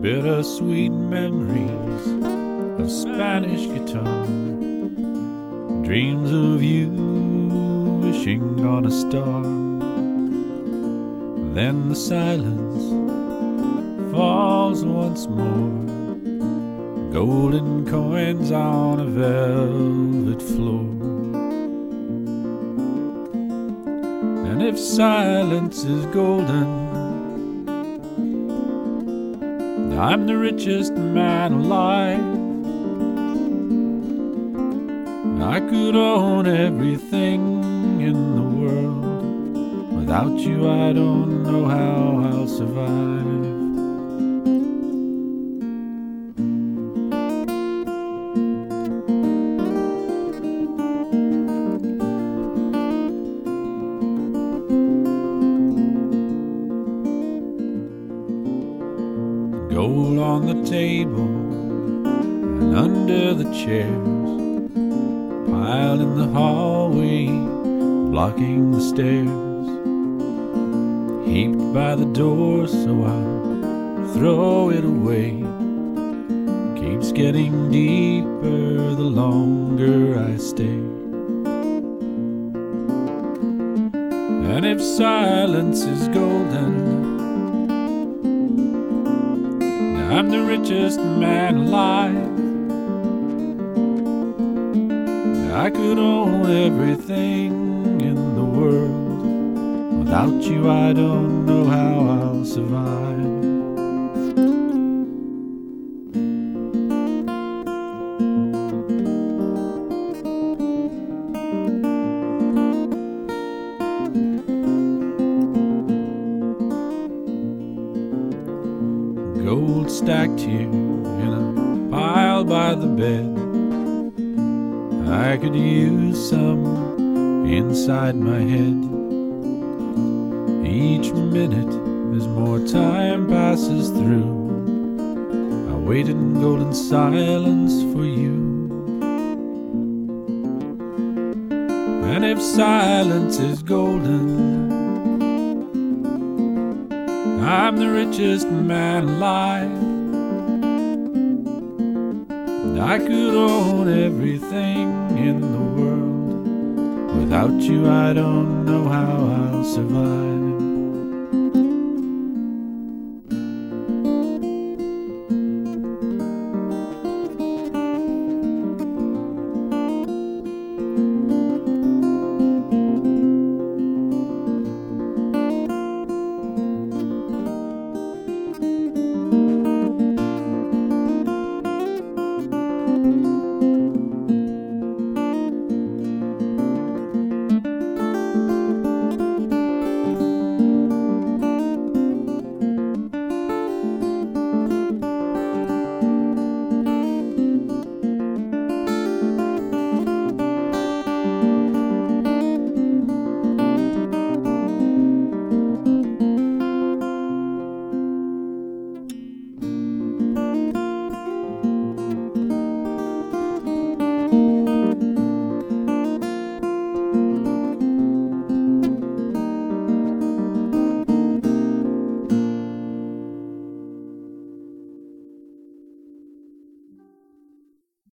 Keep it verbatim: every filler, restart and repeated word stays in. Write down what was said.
bittersweet memories of Spanish guitar, dreams of you wishing on a star. Then the silence falls once more, golden coins on a velvet floor. And if silence is golden, I'm the richest man alive. I could own everything in the world. Without you, I don't know how I'll survive. Gold on the table and under the chairs, piled in the hallway, blocking the stairs, heaped by the door so I'll throw it away. Keeps getting deeper the longer I stay. And if silence is golden, I'm the richest man alive. I could own everything in the world. Without you, I don't know how I'll survive. Gold stacked here in a pile by the bed. I could use some inside my head. Each minute as more time passes through, I wait in golden silence for you. And if silence is golden, I'm the richest man alive. I could own everything in the world. Without you, I don't know how I'll survive.